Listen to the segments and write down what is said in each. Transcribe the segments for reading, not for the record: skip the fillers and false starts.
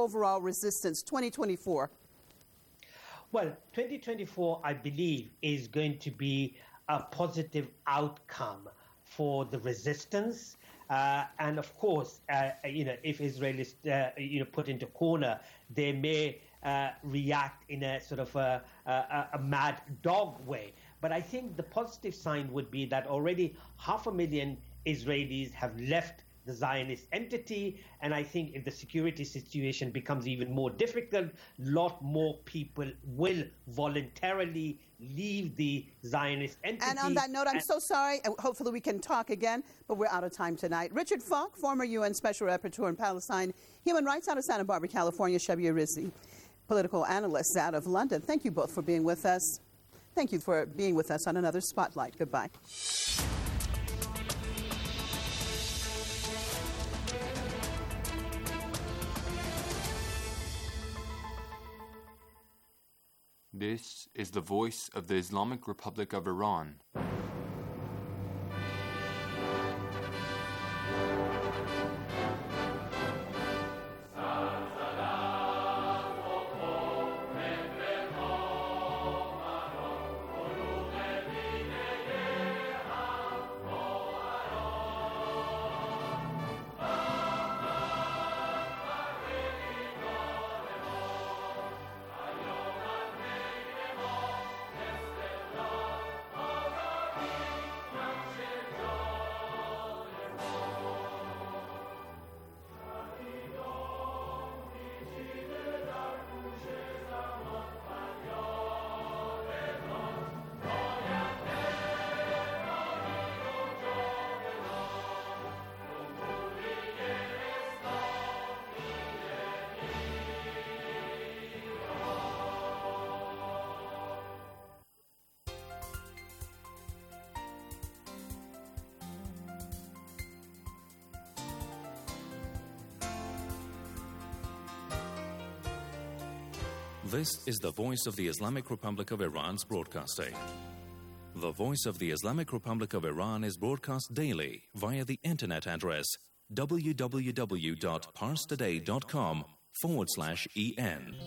overall resistance 2024? Well, 2024, I believe, is going to be a positive outcome for the resistance. And of course, if Israel is, put into corner, they may react in a sort of a mad dog way. But I think the positive sign would be that already 500,000 Israelis have left the Zionist entity, and I think if the security situation becomes even more difficult, a lot more people will voluntarily leave the Zionist entity. And on that note, I'm so sorry. Hopefully we can talk again, but we're out of time tonight. Richard Falk, former UN Special Rapporteur in Palestine, Human Rights out of Santa Barbara, California, Shabir Rizvi, political analyst out of London. Thank you both for being with us. Thank you for being with us on another Spotlight. Goodbye. This is the voice of the Islamic Republic of Iran. This is the voice of the Islamic Republic of Iran's broadcasting. The voice of the Islamic Republic of Iran is broadcast daily via the internet address www.parstoday.com/en.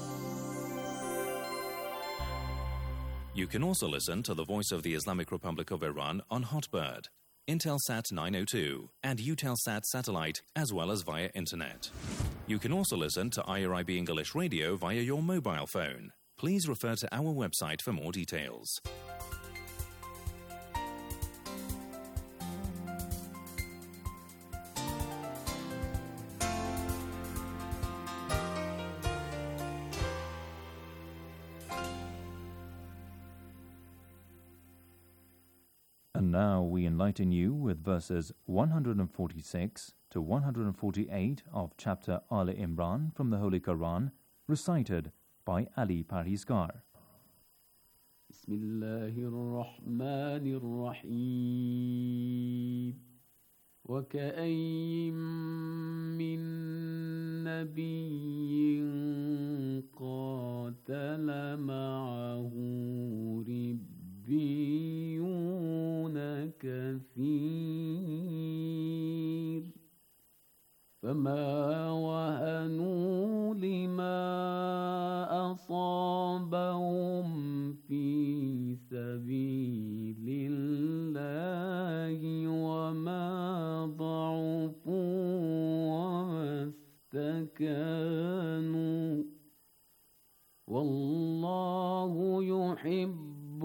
You can also listen to the voice of the Islamic Republic of Iran on Hotbird, Intelsat 902, and Eutelsat satellite, as well as via internet. You can also listen to IRIB English Radio via your mobile phone. Please refer to our website for more details. And now we enlighten you with verses 146 to 148 of chapter Al Imran from the Holy Quran, recited by Ali Parhizgar. Bismillahirrahmanirrahim. وكأين من نبي قاتل معه ربيون كثير فما وهنوا لما أصابهم في سبيل الله وما ضعفوا وما استكانوا والله يحب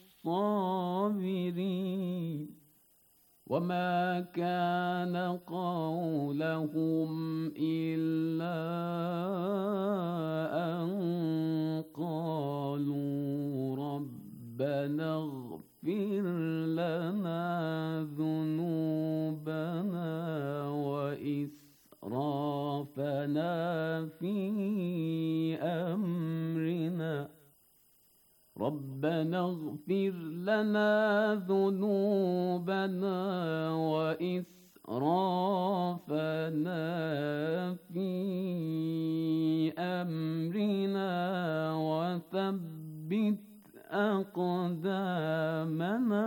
الصابرين وما كان قولهم إلا أن قالوا ربنا اغفر لنا ذنوبنا وإسرافنا في أمرنا ربنا اغفر لنا ذنوبنا وإسرافنا في أمرنا وثبت أقدامنا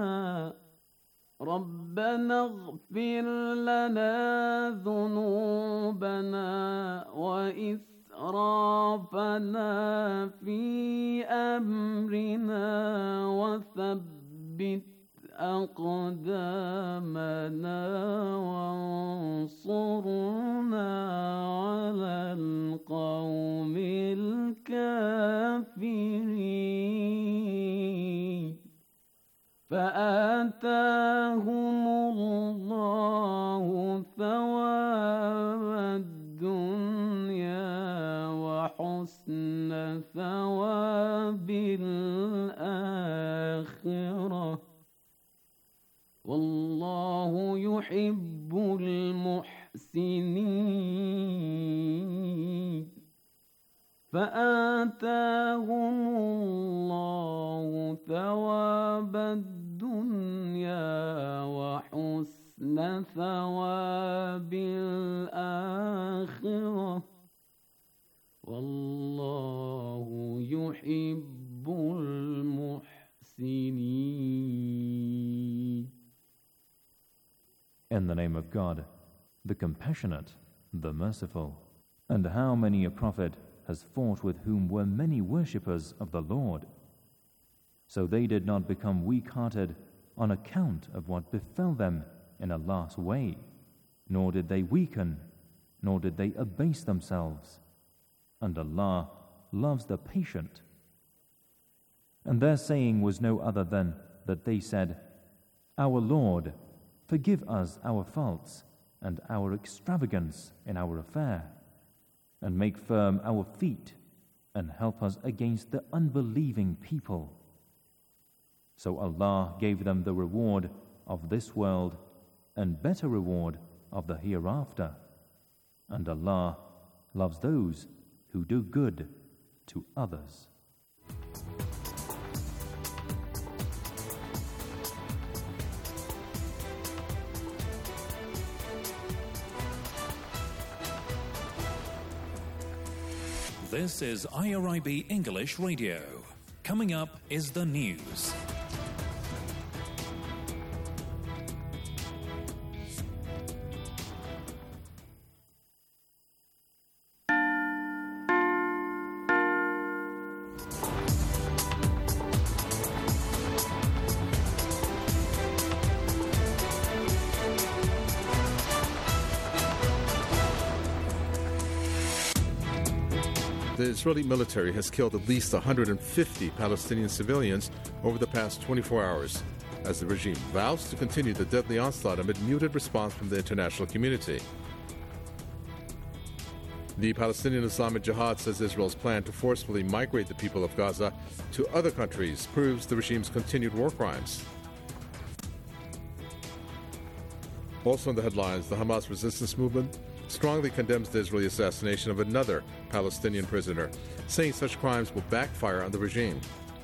ربنا اغفر لنا ذنوبنا وإسرافنا إسرافنا في أمرنا وثبت أقدامنا وانصرنا على القوم الكافرين فآتاهم الله ثواب الدنيا وحسن ثواب الآخرة والله يحب المحسنين فآتاهم الله ثواب الدنيا وحسن ثواب الآخرة والله يحب المحسنين. In the name of God, the Compassionate, the Merciful. And how many a prophet has fought with whom were many worshippers of the Lord. So they did not become weak-hearted on account of what befell them in Allah's way, nor did they weaken, nor did they abase themselves. And Allah loves the patient. And their saying was no other than that they said, Our Lord, forgive us our faults and our extravagance in our affair, and make firm our feet, and help us against the unbelieving people. So Allah gave them the reward of this world and better reward of the hereafter. And Allah loves those who do good to others. This is IRIB English Radio. Coming up is the news. The Israeli military has killed at least 150 Palestinian civilians over the past 24 hours, as the regime vows to continue the deadly onslaught amid muted response from the international community. The Palestinian Islamic Jihad says Israel's plan to forcefully migrate the people of Gaza to other countries proves the regime's continued war crimes. Also in the headlines, the Hamas resistance movement strongly condemns the Israeli assassination of another Palestinian prisoner, saying such crimes will backfire on the regime.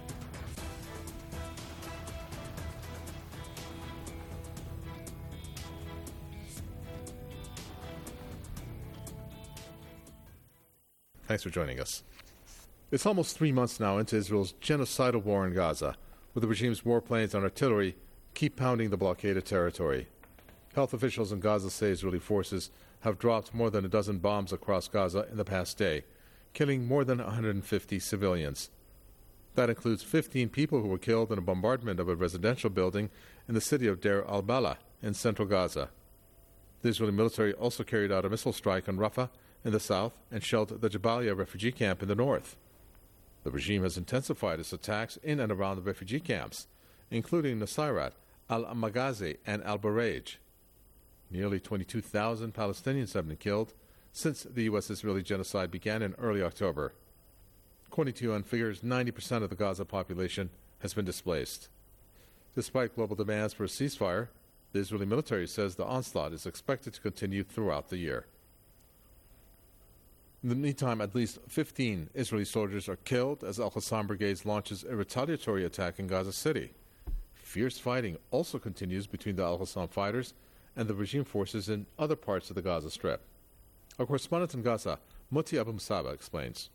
Thanks for joining us. It's almost 3 months now into Israel's genocidal war in Gaza, where the regime's warplanes and artillery keep pounding the blockaded territory. Health officials in Gaza say Israeli forces have dropped more than a dozen bombs across Gaza in the past day, killing more than 150 civilians. That includes 15 people who were killed in a bombardment of a residential building in the city of Deir al-Balah in central Gaza. The Israeli military also carried out a missile strike on Rafah in the south and shelled the Jabalia refugee camp in the north. The regime has intensified its attacks in and around the refugee camps, including Nusayrat, Al-Maghazi, and Al-Barej. Nearly 22,000 Palestinians have been killed since the U.S.-Israeli genocide began in early October. According to UN figures, 90% of the Gaza population has been displaced. Despite global demands for a ceasefire, the Israeli military says the onslaught is expected to continue throughout the year. In the meantime, at least 15 Israeli soldiers are killed as Al-Qassam Brigade launches a retaliatory attack in Gaza City. Fierce fighting also continues between the Al-Qassam fighters and the regime forces in other parts of the Gaza Strip. Our correspondent in Gaza, Muti Abu Musaba, explains.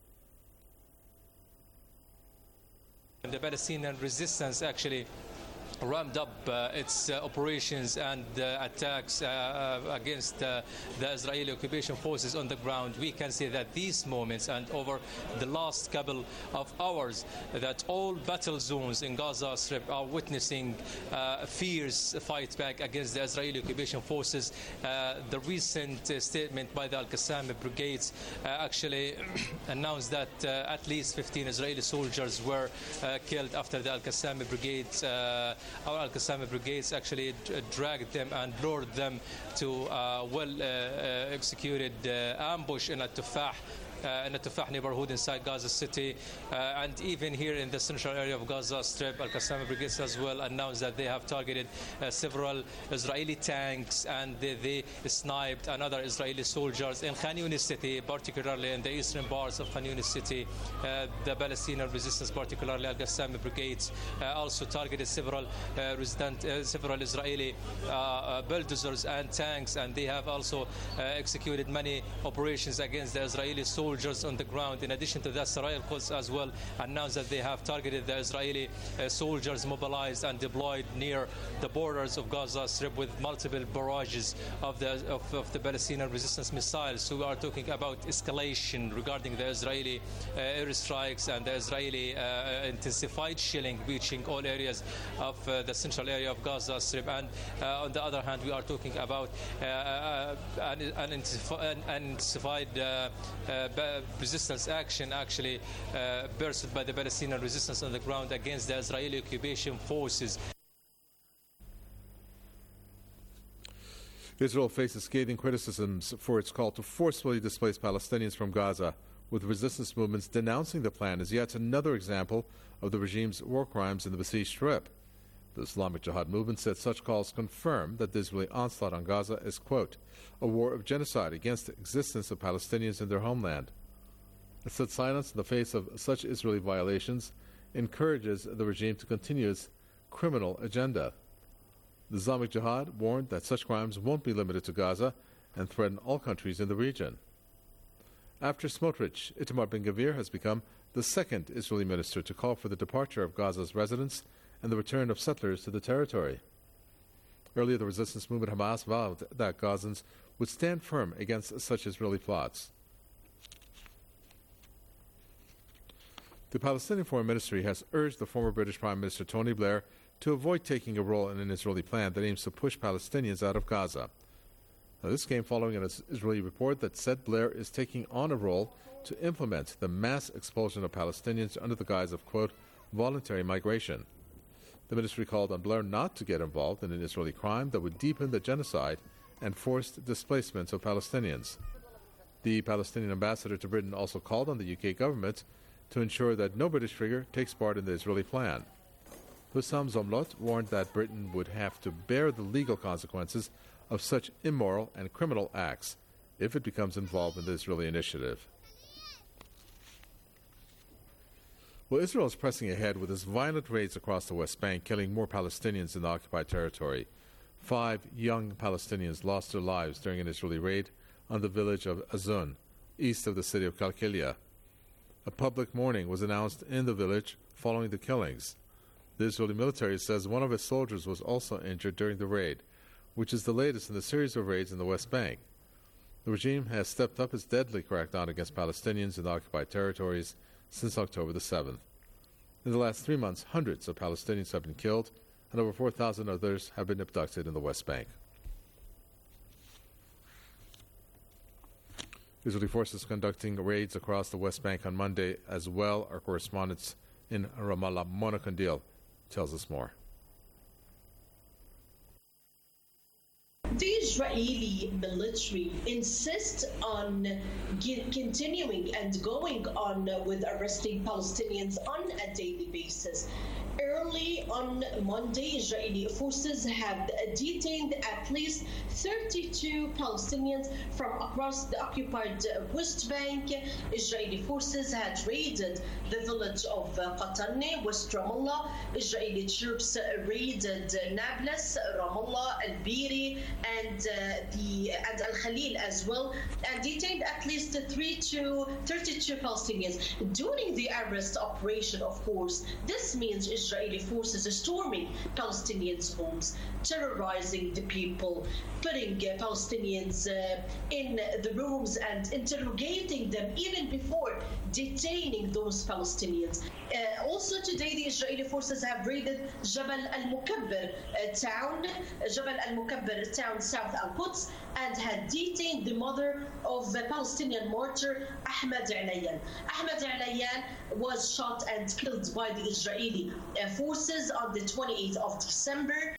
The Palestinian resistance actually ramped up its operations and attacks against the Israeli occupation forces on the ground, we can see that these moments and over the last couple of hours that all battle zones in Gaza Strip are witnessing a fierce fight back against the Israeli occupation forces. The recent statement by the Al-Qassam brigades actually announced that at least 15 Israeli soldiers were killed after the Al-Qassam brigades our Al-Qassam brigades actually dragged them and lured them to well-executed ambush in At-Tufah neighborhood inside Gaza City. And even here in the central area of Gaza Strip, Al-Qassam brigades as well announced that they have targeted several Israeli tanks, and they sniped another Israeli soldiers in Khan Yunis city, particularly in the eastern parts of Khan Yunis city. The Palestinian resistance, particularly Al-Qassam brigades, also targeted several Israeli bulldozers and tanks, and they have also executed many operations against the Israeli soldiers on the ground. In addition to that, Sarai al-Quds as well announced that they have targeted the Israeli soldiers mobilized and deployed near the borders of Gaza Strip with multiple barrages of the Palestinian resistance missiles. So we are talking about escalation regarding the Israeli airstrikes and the Israeli intensified shelling reaching all areas of the central area of Gaza Strip. And on the other hand, we are talking about an intensified resistance action actually pursued by the Palestinian resistance on the ground against the Israeli occupation forces. Israel faces scathing criticisms for its call to forcefully displace Palestinians from Gaza, with resistance movements denouncing the plan as yet another example of the regime's war crimes in the besieged Strip. The Islamic Jihad movement said such calls confirm that the Israeli onslaught on Gaza is, quote, a war of genocide against the existence of Palestinians in their homeland. It said silence in the face of such Israeli violations encourages the regime to continue its criminal agenda. The Islamic Jihad warned that such crimes won't be limited to Gaza and threaten all countries in the region. After Smotrich, Itamar Ben-Gvir has become the second Israeli minister to call for the departure of Gaza's residents and the return of settlers to the territory. Earlier, the resistance movement Hamas vowed that Gazans would stand firm against such Israeli plots. The Palestinian Foreign Ministry has urged the former British Prime Minister Tony Blair to avoid taking a role in an Israeli plan that aims to push Palestinians out of Gaza. Now, this came following an Israeli report that said Blair is taking on a role to implement the mass expulsion of Palestinians under the guise of, quote, voluntary migration. The ministry called on Blair not to get involved in an Israeli crime that would deepen the genocide and forced displacements of Palestinians. The Palestinian ambassador to Britain also called on the UK government to ensure that no British figure takes part in the Israeli plan. Hussam Zomlot warned that Britain would have to bear the legal consequences of such immoral and criminal acts if it becomes involved in the Israeli initiative. Well, Israel is pressing ahead with its violent raids across the West Bank, killing more Palestinians in the occupied territory. 5 young Palestinians lost their lives during an Israeli raid on the village of Azun, east of the city of Kalkilia. A public mourning was announced in the village following the killings. The Israeli military says one of its soldiers was also injured during the raid, which is the latest in the series of raids in the West Bank. The regime has stepped up its deadly crackdown against Palestinians in the occupied territories since October the 7th. In the last 3 months, hundreds of Palestinians have been killed and over 4,000 others have been abducted in the West Bank. Israeli forces conducting raids across the West Bank on Monday as well. Our correspondent in Ramallah, Mona Kandil, tells us more. The Israeli military insists on continuing and going on with arresting Palestinians on a daily basis. Early on Monday, Israeli forces have detained at least 32 Palestinians from across the occupied West Bank. Israeli forces had raided the village of Qataneh, West Ramallah. Israeli troops raided Nablus, Ramallah, Al-Biri, and Al Khalil as well, and detained at least 32 Palestinians. During the arrest operation, of course, this means Israeli Israeli forces storming Palestinians' homes, terrorizing the people, putting Palestinians in the rooms and interrogating them even before detaining those Palestinians. Also today, the Israeli forces have raided Jabal al-Mukabbir town south al-Quds, and had detained the mother of the Palestinian martyr Ahmed Alayan. Ahmed Alayan was shot and killed by the Israeli forces on the 28th of December.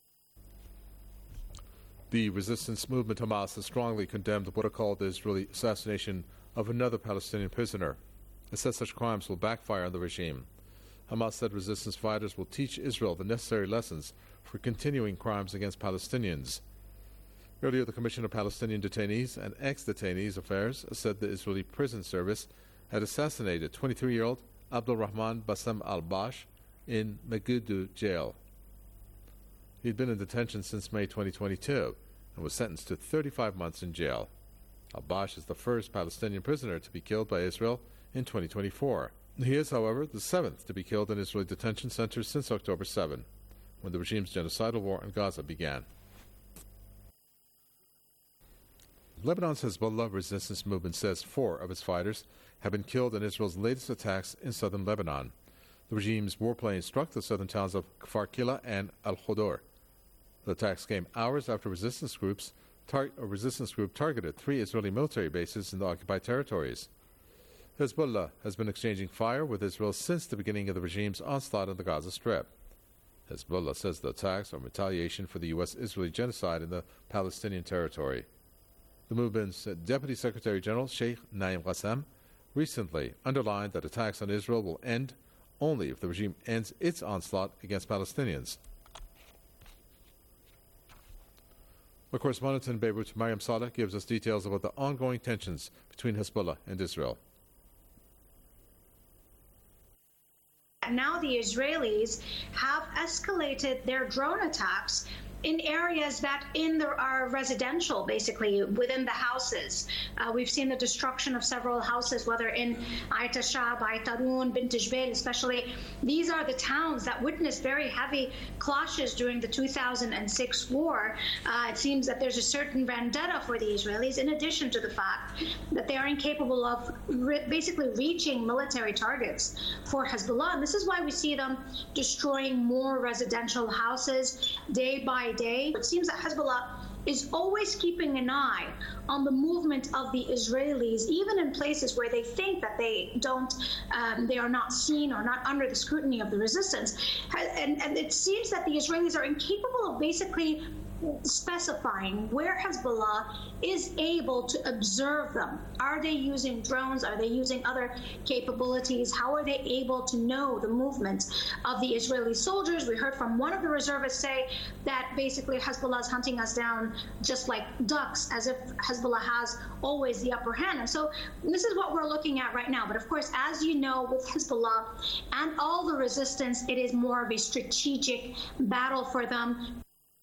The resistance movement Hamas has strongly condemned what are called the Israeli assassination of another Palestinian prisoner. It says such crimes will backfire on the regime. Hamas said resistance fighters will teach Israel the necessary lessons for continuing crimes against Palestinians. Earlier, the Commission of Palestinian Detainees and Ex-Detainees Affairs said the Israeli Prison Service had assassinated 23-year-old Abdul Rahman Bassem al-Bash in Megiddo jail. He had been in detention since May 2022 and was sentenced to 35 months in jail. Al-Bash is the first Palestinian prisoner to be killed by Israel in 2024. He is, however, the seventh to be killed in Israeli detention centers since October 7, when the regime's genocidal war in Gaza began. Lebanon's Hezbollah resistance movement says 4 of its fighters have been killed in Israel's latest attacks in southern Lebanon. The regime's warplanes struck the southern towns of Kfar Kila and Al-Khodur. The attacks came hours after a resistance group targeted 3 Israeli military bases in the occupied territories. Hezbollah has been exchanging fire with Israel since the beginning of the regime's onslaught on the Gaza Strip. Hezbollah says the attacks are retaliation for the U.S.-Israeli genocide in the Palestinian territory. The movement's Deputy Secretary General Sheikh Naim Qassem recently underlined that attacks on Israel will end only if the regime ends its onslaught against Palestinians. Our correspondent in Beirut, Mariam Saleh, gives us details about the ongoing tensions between Hezbollah and Israel. Now the Israelis have escalated their drone attacks in areas that are residential, basically, within the houses. We've seen the destruction of several houses, whether in Ait Shab, Ait Arun, Bint Jbeil especially. These are the towns that witnessed very heavy clashes during the 2006 war. It seems that there's a certain vendetta for the Israelis, in addition to the fact that they are incapable of basically reaching military targets for Hezbollah. And this is why we see them destroying more residential houses day by day. It seems that Hezbollah is always keeping an eye on the movement of the Israelis, even in places where they think that they are not seen or not under the scrutiny of the resistance. And it seems that the Israelis are incapable of basically specifying where Hezbollah is able to observe them. Are they using drones? Are they using other capabilities? How are they able to know the movements of the Israeli soldiers? We heard from one of the reservists say that basically Hezbollah is hunting us down just like ducks, as if Hezbollah has always the upper hand. And so this is what we're looking at right now. But of course, as you know, with Hezbollah and all the resistance, it is more of a strategic battle for them.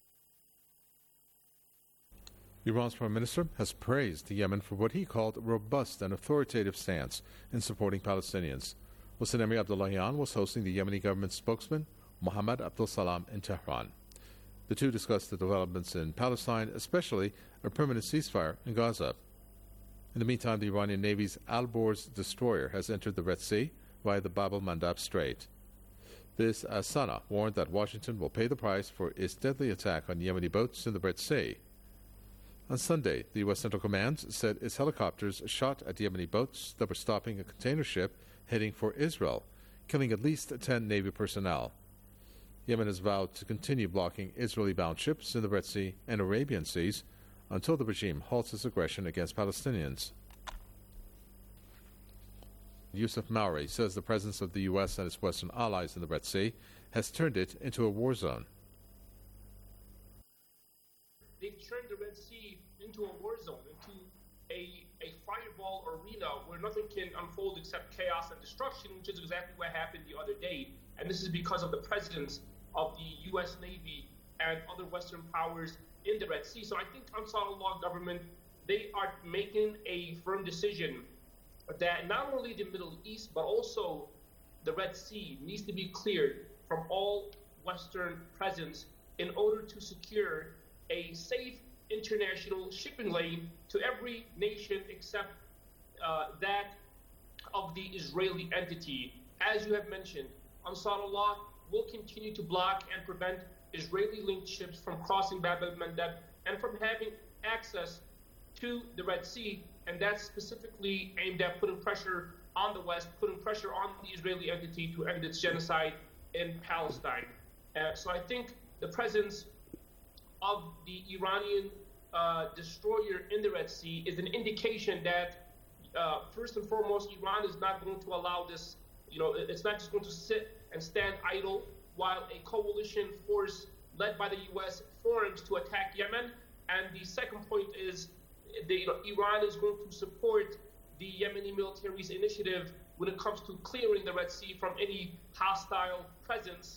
Iran's prime minister has praised Yemen for what he called a robust and authoritative stance in supporting Palestinians. Hossein Amir Abdullahian was hosting the Yemeni government spokesman, Mohammad Abdul Salam, in Tehran. The two discussed the developments in Palestine, especially a permanent ceasefire in Gaza. In the meantime, the Iranian Navy's Al-Borz destroyer has entered the Red Sea via the Bab el-Mandab Strait. This, as Sana warned that Washington will pay the price for its deadly attack on Yemeni boats in the Red Sea. On Sunday, the U.S. Central Command said its helicopters shot at Yemeni boats that were stopping a container ship heading for Israel, killing at least 10 Navy personnel. Yemen has vowed to continue blocking Israeli-bound ships in the Red Sea and Arabian Seas until the regime halts its aggression against Palestinians. Yusuf Mauri says the presence of the U.S. and its Western allies in the Red Sea has turned it into a war zone. They've turned the Red Sea into a war zone, into a fireball arena where nothing can unfold except chaos and destruction, which is exactly what happened the other day. And this is because of the presence of the U.S. Navy and other Western powers in the Red Sea. So I think Ansarullah government, they are making a firm decision that not only the Middle East, but also the Red Sea needs to be cleared from all Western presence in order to secure a safe international shipping lane to every nation except that of the Israeli entity. As you have mentioned, Ansarullah will continue to block and prevent Israeli-linked ships from crossing Bab el-Mandeb and from having access to the Red Sea, and that's specifically aimed at putting pressure on the West, putting pressure on the Israeli entity to end its genocide in Palestine. So I think the presence of the Iranian destroyer in the Red Sea is an indication that, first and foremost, Iran is not going to allow this, it's not just going to sit and stand idle while a coalition force led by the U.S. forms to attack Yemen. And the second point is Iran is going to support the Yemeni military's initiative when it comes to clearing the Red Sea from any hostile presence.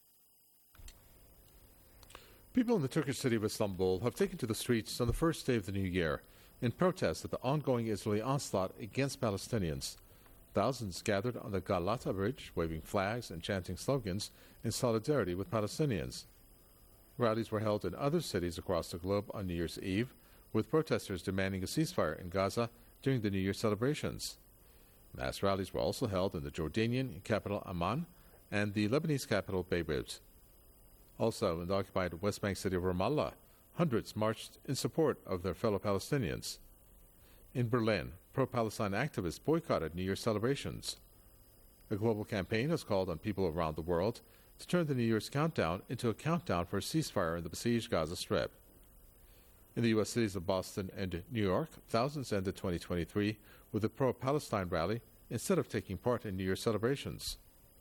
People in the Turkish city of Istanbul have taken to the streets on the first day of the new year in protest at the ongoing Israeli onslaught against Palestinians. Thousands gathered on the Galata Bridge, waving flags and chanting slogans in solidarity with Palestinians. Rallies were held in other cities across the globe on New Year's Eve, with protesters demanding a ceasefire in Gaza during the New Year celebrations. Mass rallies were also held in the Jordanian capital Amman and the Lebanese capital Beirut. Also, in the occupied West Bank city of Ramallah, hundreds marched in support of their fellow Palestinians. In Berlin, pro-Palestine activists boycotted New Year's celebrations. A global campaign has called on people around the world to turn the New Year's countdown into a countdown for a ceasefire in the besieged Gaza Strip. In the U.S. cities of Boston and New York, thousands ended 2023 with a pro-Palestine rally instead of taking part in New Year's celebrations.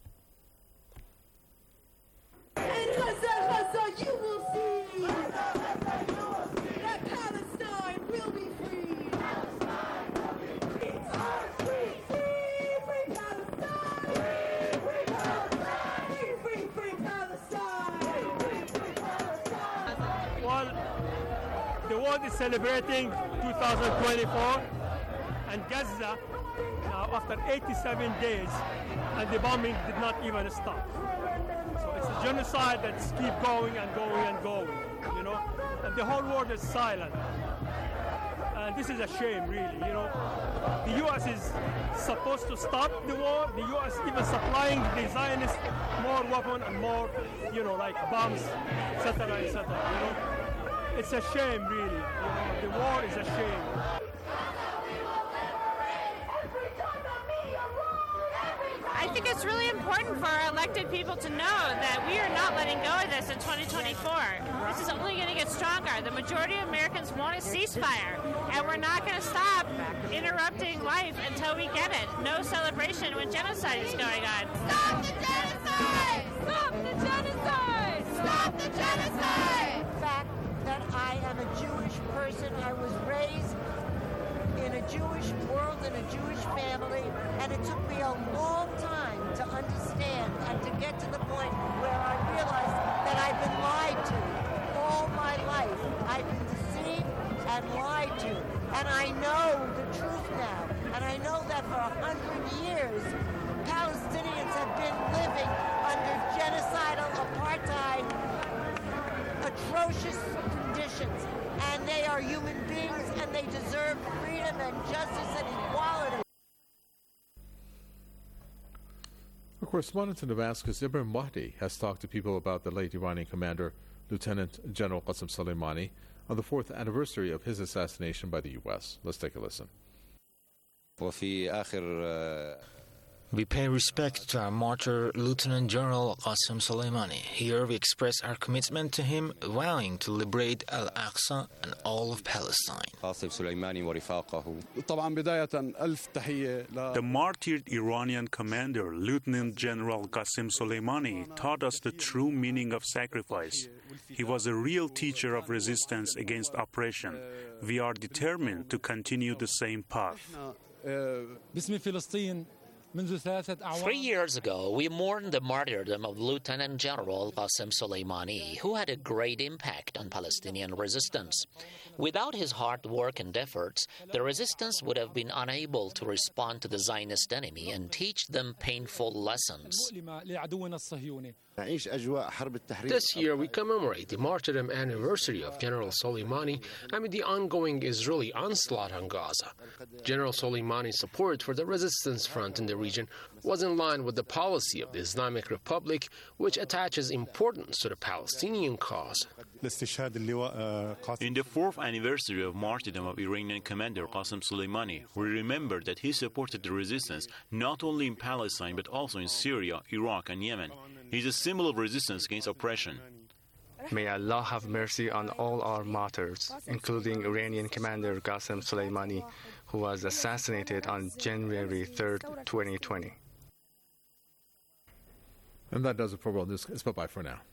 You will see that Palestine will be free. Free Palestine! Free Palestine! Well, the world is celebrating 2024, and Gaza now after 87 days, and the bombing did not even stop. It's a genocide that's keep going and going and going, and the whole world is silent. And this is a shame, really, The U.S. is supposed to stop the war. The U.S. even supplying the Zionists more weapons and more, like bombs, etc., etc., It's a shame, really. The war is a shame. I think it's really important for our elected people to know that we are not letting go of this in 2024. This is only going to get stronger. The majority of Americans want a ceasefire, and we're not going to stop interrupting life until we get it. No celebration when genocide is going on. Stop the genocide! Stop the genocide! Stop the genocide! The fact that I am a Jewish person, I was raised in a Jewish world, in a Jewish family, and it took me a long time to understand and to get to the point where I realized that I've been lied to all my life. I've been deceived and lied to, and I know the truth now. And I know that for 100 years, Palestinians have been living under genocidal apartheid, atrocious conditions. And they are human beings, and they deserve freedom and justice and equality. Our correspondent in Damascus, Ibrahim Mahdi, has talked to people about the late Iranian commander, Lieutenant General Qasem Soleimani, on the 4th anniversary of his assassination by the U.S. Let's take a listen. We pay respect to our martyr, Lieutenant General Qasem Soleimani. Here we express our commitment to him, vowing to liberate Al-Aqsa and all of Palestine. The martyred Iranian commander, Lieutenant General Qasem Soleimani, taught us the true meaning of sacrifice. He was a real teacher of resistance against oppression. We are determined to continue the same path. 3 years ago, we mourned the martyrdom of Lieutenant General Qasem Soleimani, who had a great impact on Palestinian resistance. Without his hard work and efforts, the resistance would have been unable to respond to the Zionist enemy and teach them painful lessons. This year, we commemorate the martyrdom anniversary of General Soleimani amid the ongoing Israeli onslaught on Gaza. General Soleimani's support for the resistance front in the region was in line with the policy of the Islamic Republic, which attaches importance to the Palestinian cause. In the fourth anniversary of martyrdom of Iranian commander Qasem Soleimani, we remember that he supported the resistance not only in Palestine but also in Syria, Iraq, and Yemen. He is a symbol of resistance against oppression. May Allah have mercy on all our martyrs, including Iranian commander Qasem Soleimani, who was assassinated on January 3rd, 2020. And that does it for World News. It's bye-bye for now.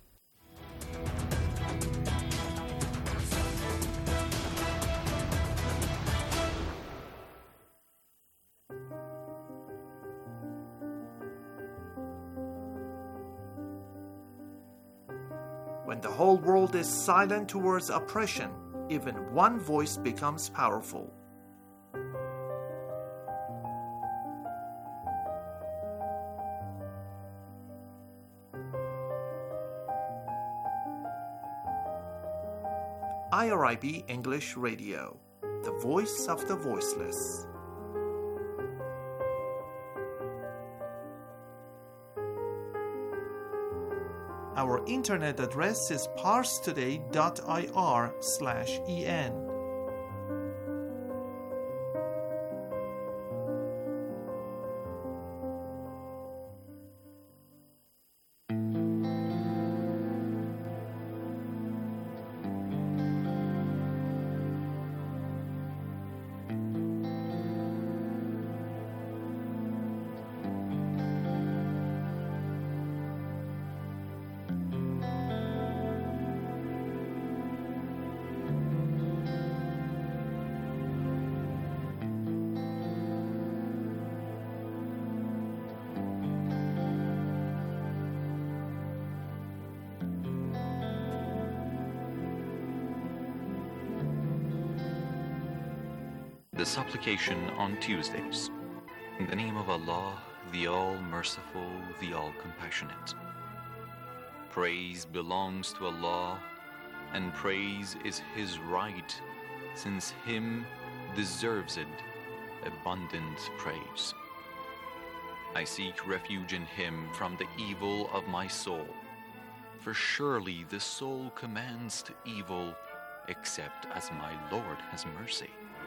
When the whole world is silent towards oppression, even one voice becomes powerful. IRIB English Radio, the voice of the voiceless. Our internet address is parstoday.ir/en. The supplication on Tuesdays. In the name of Allah, the All-Merciful, the All-Compassionate. Praise belongs to Allah, and praise is His right, since Him deserves it abundant praise. I seek refuge in Him from the evil of my soul, for surely the soul commands to evil, except as my Lord has mercy.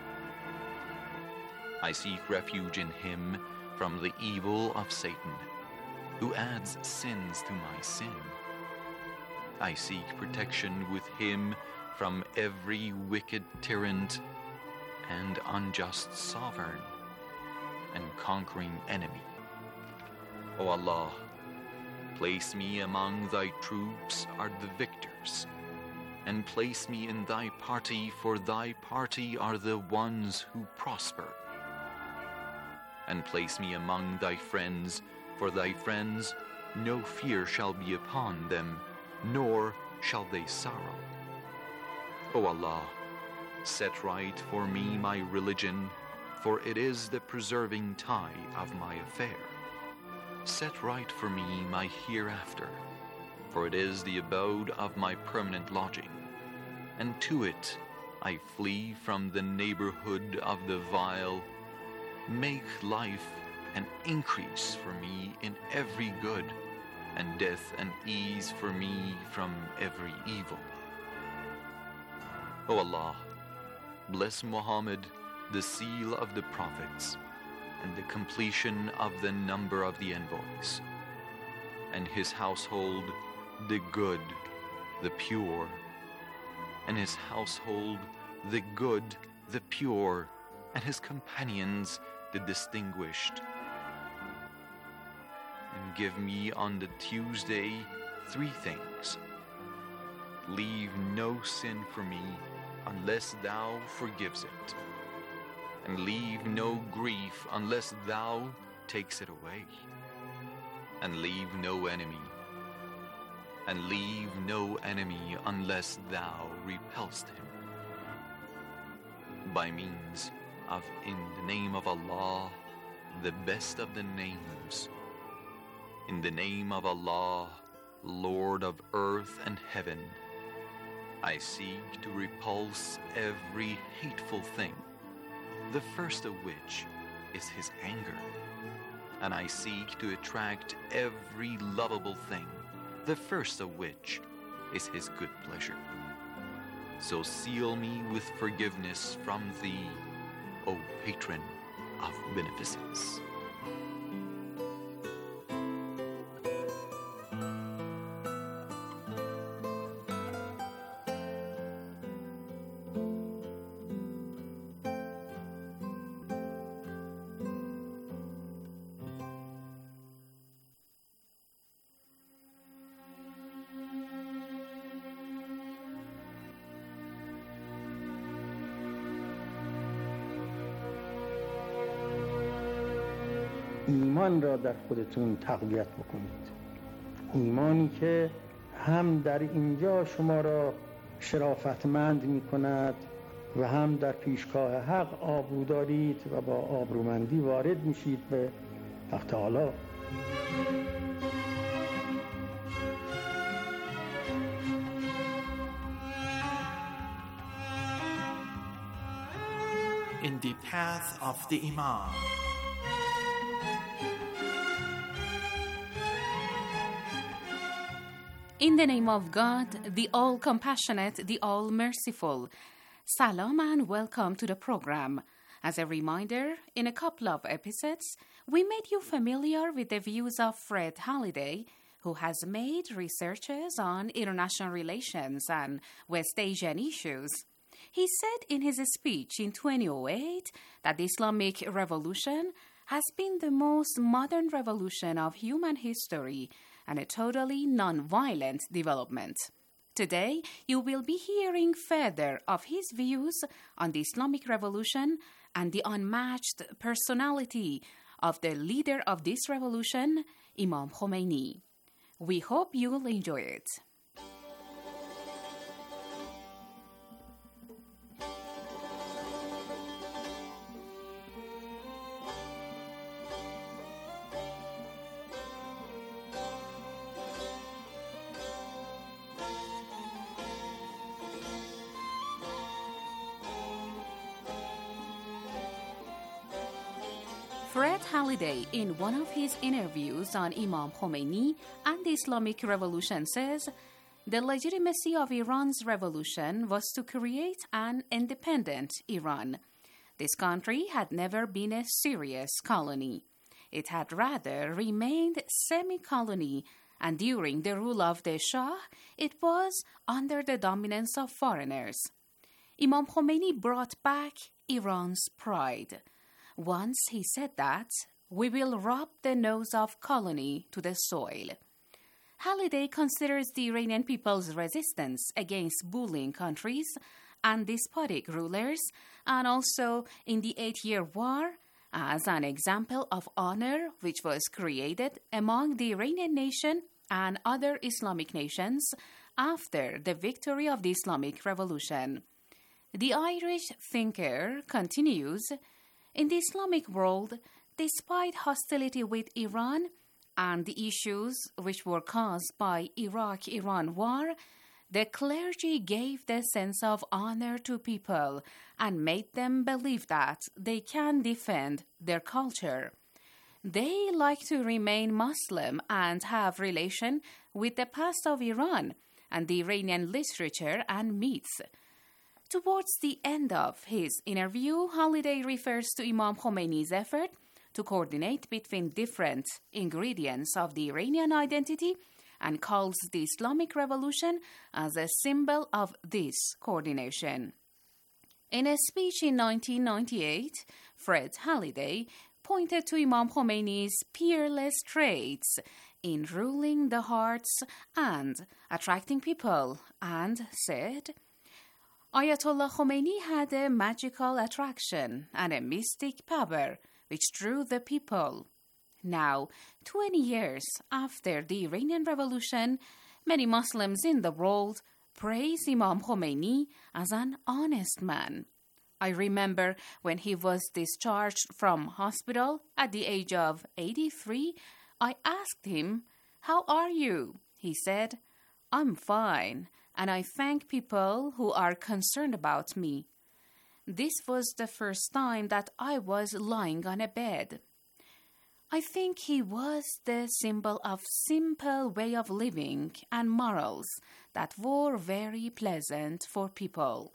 I seek refuge in Him from the evil of Satan, who adds sins to my sin. I seek protection with Him from every wicked tyrant and unjust sovereign and conquering enemy. O Allah, place me among Thy troops are the victors, and place me in Thy party, for Thy party are the ones who prosper. And place me among Thy friends, for Thy friends no fear shall be upon them, nor shall they sorrow. O Allah, set right for me my religion, for it is the preserving tie of my affair. Set right for me my hereafter, for it is the abode of my permanent lodging, and to it I flee from the neighborhood of the vile. Make life an increase for me in every good, and death an ease for me from every evil. O Allah, bless Muhammad, the seal of the prophets, and the completion of the number of the envoys, and his household, the good, the pure, and his household, the good, the pure, and his companions, the distinguished. And give me on the Tuesday 3 things. Leave no sin for me unless Thou forgives it, and leave no grief unless Thou takes it away. And leave no enemy. And leave no enemy unless thou repulsed him. By means of, in the name of Allah, the best of the names. In the name of Allah, Lord of earth and heaven, I seek to repulse every hateful thing, the first of which is his anger. And I seek to attract every lovable thing, the first of which is his good pleasure. So seal me with forgiveness from thee, O patron of beneficence. ایمان را در خودتون تقویت بکنید. ایمانی که هم در اینجا شما را شرافتمند می کند و هم در پیشگاه حق آبرو دارید و با آبرومندی وارد میشید به حق تعالی. In the path of the Imam. In the name of God, the all-compassionate, the all-merciful. Salam and welcome to the program. As a reminder, in a couple of episodes, we made you familiar with the views of Fred Haliday, who has made researches on international relations and West Asian issues. He said in his speech in 2008 that the Islamic Revolution has been the most modern revolution of human history and a totally non-violent development. Today, you will be hearing further of his views on the Islamic Revolution and the unmatched personality of the leader of this revolution, Imam Khomeini. We hope you'll enjoy it. Fred Haliday, in one of his interviews on Imam Khomeini and the Islamic Revolution, says, "The legitimacy of Iran's revolution was to create an independent Iran. This country had never been a serious colony. It had rather remained semi-colony, and during the rule of the Shah, it was under the dominance of foreigners. Imam Khomeini brought back Iran's pride. Once he said that, we will rub the nose of colony to the soil." Haliday considers the Iranian people's resistance against bullying countries and despotic rulers, and also in the 8-year war, as an example of honor which was created among the Iranian nation and other Islamic nations after the victory of the Islamic Revolution. The Irish thinker continues, "In the Islamic world, despite hostility with Iran and the issues which were caused by Iraq-Iran war, the clergy gave the sense of honor to people and made them believe that they can defend their culture. They like to remain Muslim and have relation with the past of Iran and the Iranian literature and myths." Towards the end of his interview, Haliday refers to Imam Khomeini's effort to coordinate between different ingredients of the Iranian identity and calls the Islamic Revolution as a symbol of this coordination. In a speech in 1998, Fred Haliday pointed to Imam Khomeini's peerless traits in ruling the hearts and attracting people and said, "Ayatollah Khomeini had a magical attraction and a mystic power which drew the people. Now, 20 years after the Iranian Revolution, many Muslims in the world praise Imam Khomeini as an honest man. I remember when he was discharged from hospital at the age of 83, I asked him, "How are you?" He said, "I'm fine, and I thank people who are concerned about me." This was the first time that I was lying on a bed. I think he was the symbol of simple way of living and morals that were very pleasant for people.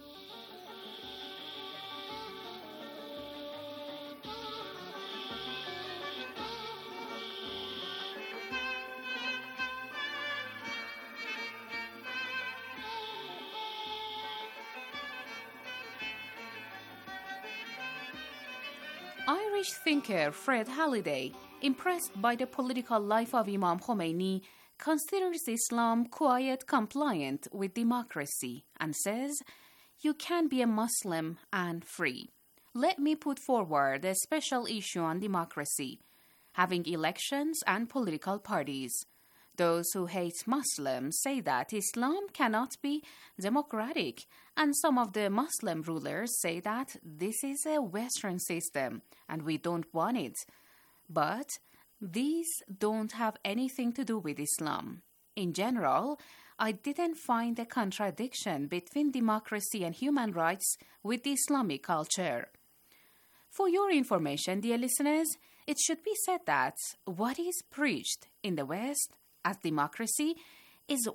Irish thinker Fred Halliday, impressed by the political life of Imam Khomeini, considers Islam quite compliant with democracy and says, "You can be a Muslim and free." Let me put forward a special issue on democracy, having elections and political parties. Those who hate Muslims say that Islam cannot be democratic, and some of the Muslim rulers say that this is a Western system and we don't want it. But these don't have anything to do with Islam. In general, I didn't find a contradiction between democracy and human rights with the Islamic culture. For your information, dear listeners, it should be said that what is preached in the West as democracy is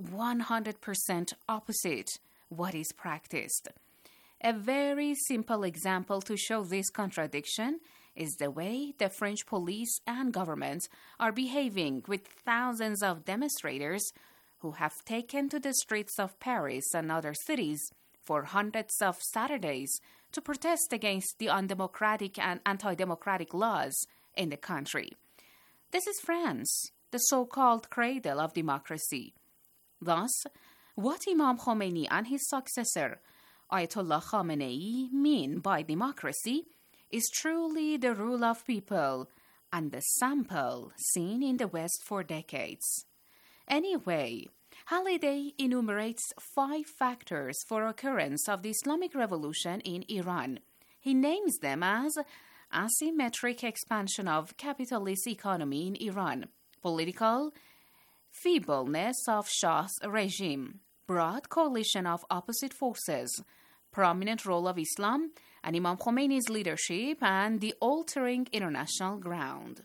100% opposite what is practiced. A very simple example to show this contradiction is the way the French police and government are behaving with thousands of demonstrators who have taken to the streets of Paris and other cities for hundreds of Saturdays to protest against the undemocratic and anti-democratic laws in the country. This is France, the so-called cradle of democracy. Thus, what Imam Khomeini and his successor, Ayatollah Khamenei, mean by democracy is truly the rule of people and the sample seen in the West for decades. Anyway, Halliday enumerates 5 factors for occurrence of the Islamic Revolution in Iran. He names them as asymmetric expansion of capitalist economy in Iran, political feebleness of Shah's regime, broad coalition of opposite forces, prominent role of Islam, and Imam Khomeini's leadership, and the altering international ground.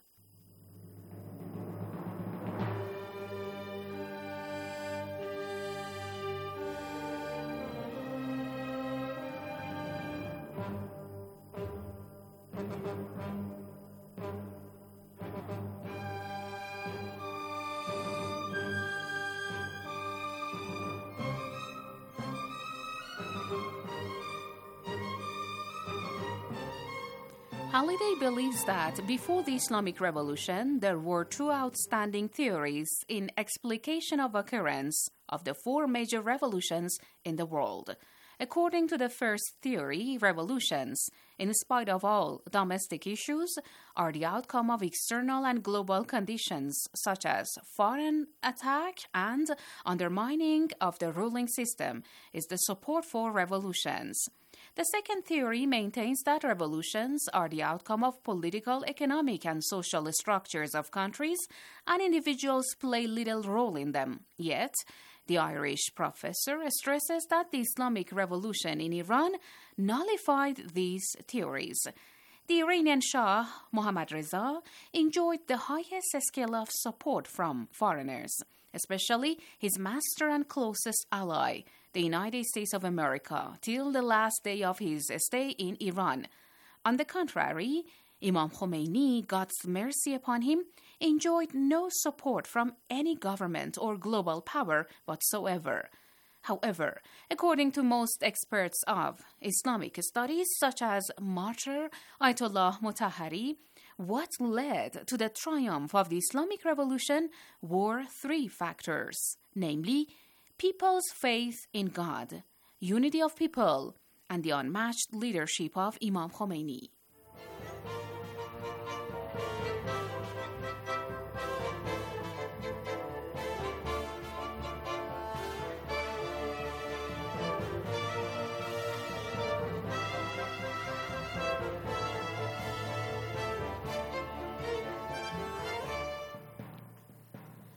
Halliday believes that before the Islamic Revolution, there were 2 outstanding theories in explication of occurrence of the 4 major revolutions in the world. According to the first theory, revolutions, in spite of all domestic issues, are the outcome of external and global conditions such as foreign attack and undermining of the ruling system is the support for revolutions. The second theory maintains that revolutions are the outcome of political, economic, and social structures of countries, and individuals play little role in them. Yet, the Irish professor stresses that the Islamic Revolution in Iran nullified these theories. The Iranian Shah, Mohammad Reza, enjoyed the highest scale of support from foreigners, especially his master and closest ally, the United States of America, till the last day of his stay in Iran. On the contrary, Imam Khomeini, God's mercy upon him, enjoyed no support from any government or global power whatsoever. However, according to most experts of Islamic studies, such as martyr Ayatollah Motahari, what led to the triumph of the Islamic Revolution were 3 factors, namely, people's faith in God, unity of people, and the unmatched leadership of Imam Khomeini.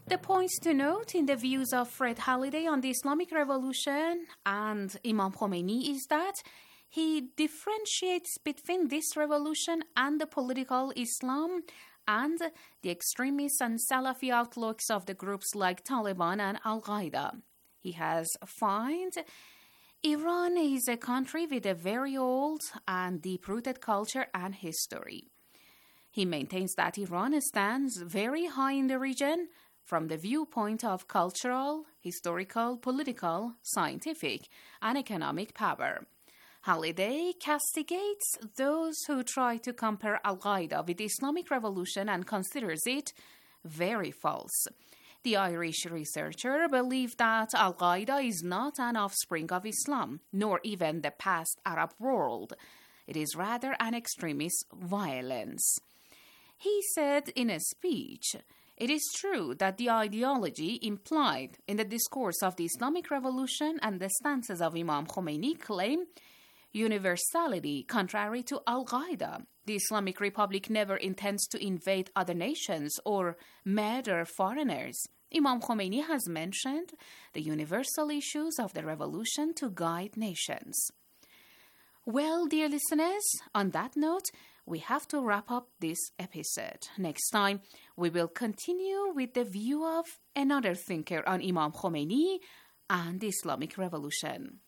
The points to note in the views of Fred Halliday on the Islamic Revolution and Imam Khomeini is that he differentiates between this revolution and the political Islam and the extremist and Salafi outlooks of the groups like Taliban and Al-Qaeda. He has found Iran is a country with a very old and deep-rooted culture and history. He maintains that Iran stands very high in the region from the viewpoint of cultural, historical, political, scientific, and economic power. Halliday castigates those who try to compare Al-Qaeda with the Islamic Revolution and considers it very false. The Irish researcher believed that Al-Qaeda is not an offspring of Islam, nor even the past Arab world. It is rather an extremist violence. He said in a speech, "It is true that the ideology implied in the discourse of the Islamic Revolution and the stances of Imam Khomeini claim universality contrary to Al-Qaeda. The Islamic Republic never intends to invade other nations or murder foreigners. Imam Khomeini has mentioned the universal issues of the revolution to guide nations." Well, dear listeners, on that note, we have to wrap up this episode. Next time, we will continue with the view of another thinker on Imam Khomeini and the Islamic Revolution.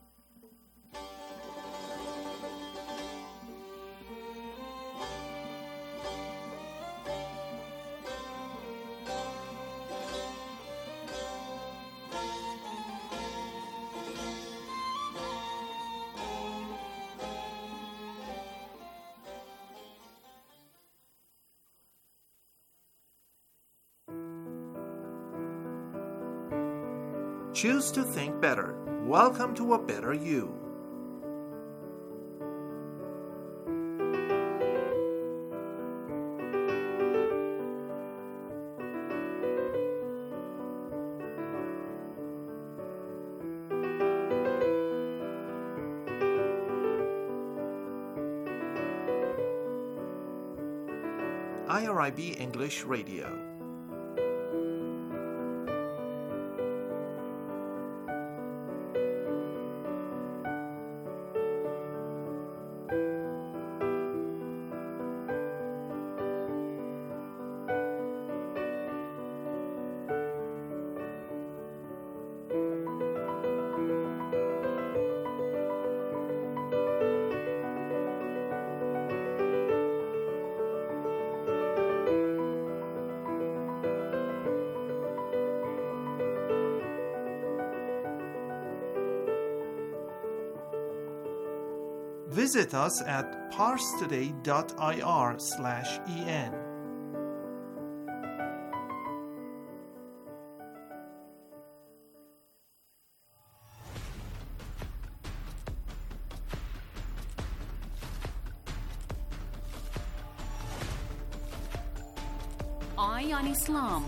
Choose to think better. Welcome to a better you. IRIB English Radio. Visit us at parstoday.ir/en. Eye on Islam.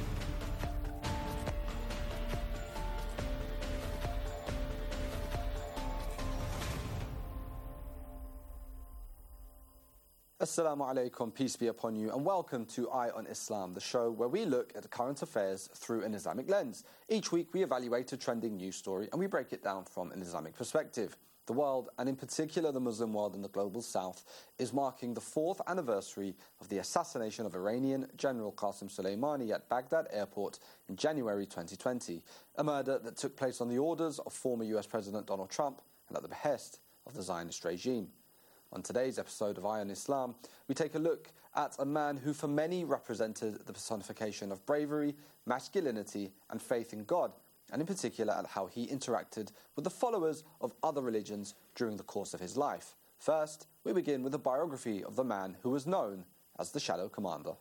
Assalamu alaikum, peace be upon you, and welcome to Eye on Islam, the show where we look at current affairs through an Islamic lens. Each week we evaluate a trending news story and we break it down from an Islamic perspective. The world, and in particular the Muslim world and the global south, is marking the 4th anniversary of the assassination of Iranian General Qasem Soleimani at Baghdad airport in January 2020, a murder that took place on the orders of former US President Donald Trump and at the behest of the Zionist regime. On today's episode of Eye on Islam, we take a look at a man who for many represented the personification of bravery, masculinity and faith in God, and in particular at how he interacted with the followers of other religions during the course of his life. First, we begin with a biography of the man who was known as the Shadow Commander.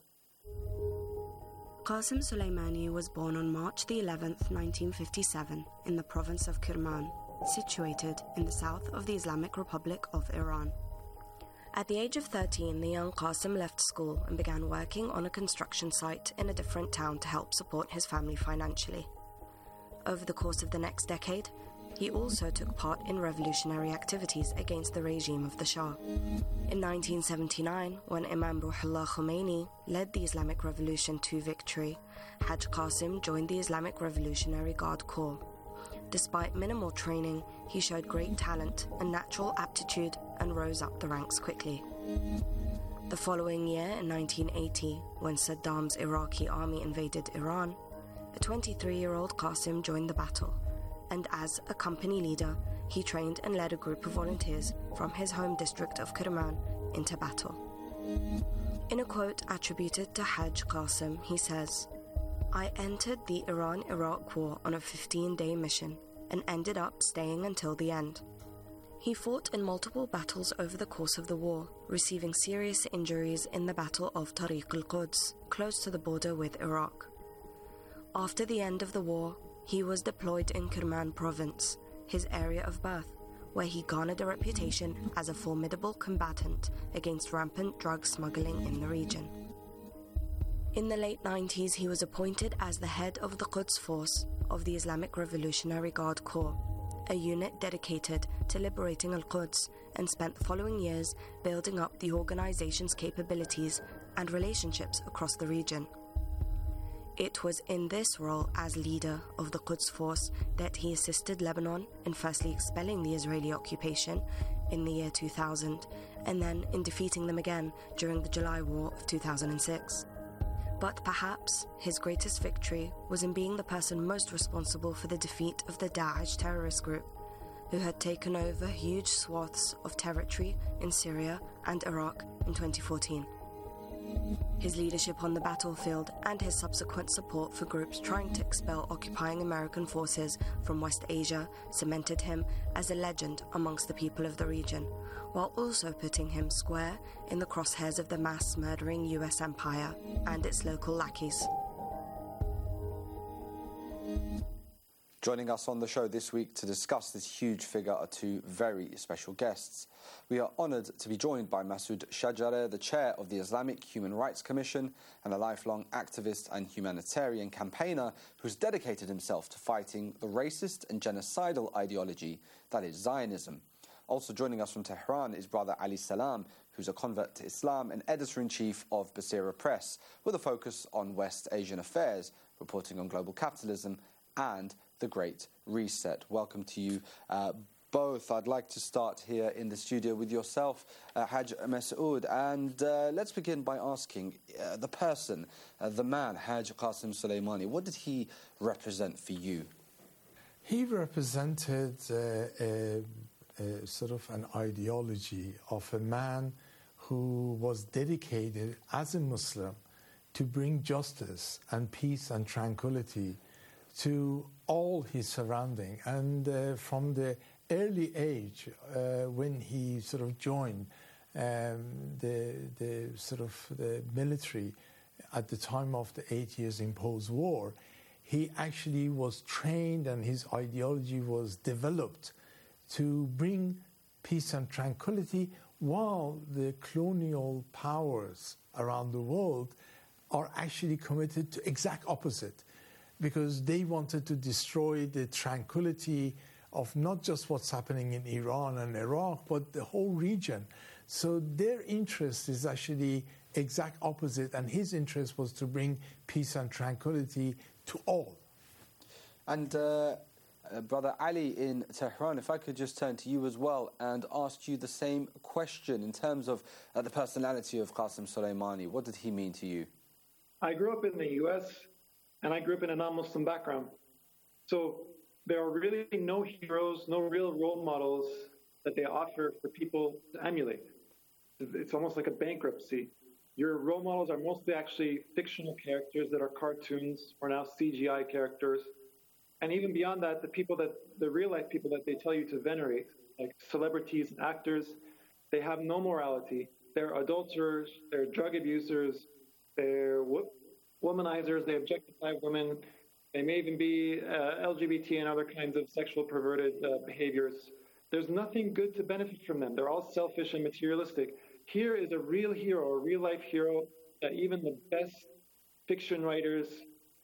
Qasem Soleimani was born on March the 11th, 1957, in the province of Kerman, situated in the south of the Islamic Republic of Iran. At the age of 13, the young Qasem left school and began working on a construction site in a different town to help support his family financially. Over the course of the next decade, He also took part in revolutionary activities against the regime of the Shah. In 1979, when Imam Ruhollah Khomeini led the Islamic Revolution to victory, Haj Qasim joined the Islamic Revolutionary Guard Corps. Despite minimal training, he showed great talent and natural aptitude and rose up the ranks quickly. The following year, in 1980, when Saddam's Iraqi army invaded Iran, a 23-year-old Qasim joined the battle, and as a company leader, he trained and led a group of volunteers from his home district of Kerman into battle. In a quote attributed to Haj Qasim, he says, "I entered the Iran-Iraq war on a 15-day mission and ended up staying until the end." He fought in multiple battles over the course of the war, receiving serious injuries in the Battle of Tariq al-Quds, close to the border with Iraq. After the end of the war, he was deployed in Kerman province, his area of birth, where he garnered a reputation as a formidable combatant against rampant drug smuggling in the region. In the late 90s, he was appointed as the head of the Quds Force of the Islamic Revolutionary Guard Corps, a unit dedicated to liberating Al-Quds, and spent the following years building up the organization's capabilities and relationships across the region. It was in this role as leader of the Quds Force that he assisted Lebanon in firstly expelling the Israeli occupation in the year 2000, and then in defeating them again during the July War of 2006. But perhaps his greatest victory was in being the person most responsible for the defeat of the Daesh terrorist group, who had taken over huge swaths of territory in Syria and Iraq in 2014. His leadership on the battlefield and his subsequent support for groups trying to expel occupying American forces from West Asia cemented him as a legend amongst the people of the region, while also putting him square in the crosshairs of the mass-murdering US empire and its local lackeys. Joining us on the show this week to discuss this huge figure are two very special guests. We are honoured to be joined by Masoud Shajareh, the chair of the Islamic Human Rights Commission and a lifelong activist and humanitarian campaigner who's dedicated himself to fighting the racist and genocidal ideology that is Zionism. Also joining us from Tehran is Brother Ali Salam, who's a convert to Islam and editor-in-chief of Basira Press, with a focus on West Asian affairs, reporting on global capitalism and the Great Reset. Welcome to you both. I'd like to start here in the studio with yourself, Haj Masoud, and let's begin by asking the person, the man, Haj Qasim Soleimani, what did he represent for you? He represented sort of an ideology of a man who was dedicated as a Muslim to bring justice and peace and tranquility to all his surrounding. And from the early age, when he sort of joined the military at the time of the 8 years imposed war, he actually was trained and his ideology was developed to bring peace and tranquility, while the colonial powers around the world are actually committed to exact opposite, because they wanted to destroy the tranquility of not just what's happening in Iran and Iraq, but the whole region. So their interest is actually exact opposite, and his interest was to bring peace and tranquility to all. And Brother Ali in Tehran, if I could just turn to you as well and ask you the same question in terms of the personality of Qasim Soleimani. What did he mean to you? I grew up in the U.S., and I grew up in a non-Muslim background. So there are really no heroes, no real role models that they offer for people to emulate. It's almost like a bankruptcy. Your role models are mostly actually fictional characters that are cartoons or now CGI characters. And even beyond that, the real life people that they tell you to venerate, like celebrities and actors, they have no morality. They're adulterers, they're drug abusers, they're womanizers, they objectify women. They may even be LGBT and other kinds of sexual perverted behaviors. There's nothing good to benefit from them. They're all selfish and materialistic. Here is a real hero, a real life hero that even the best fiction writers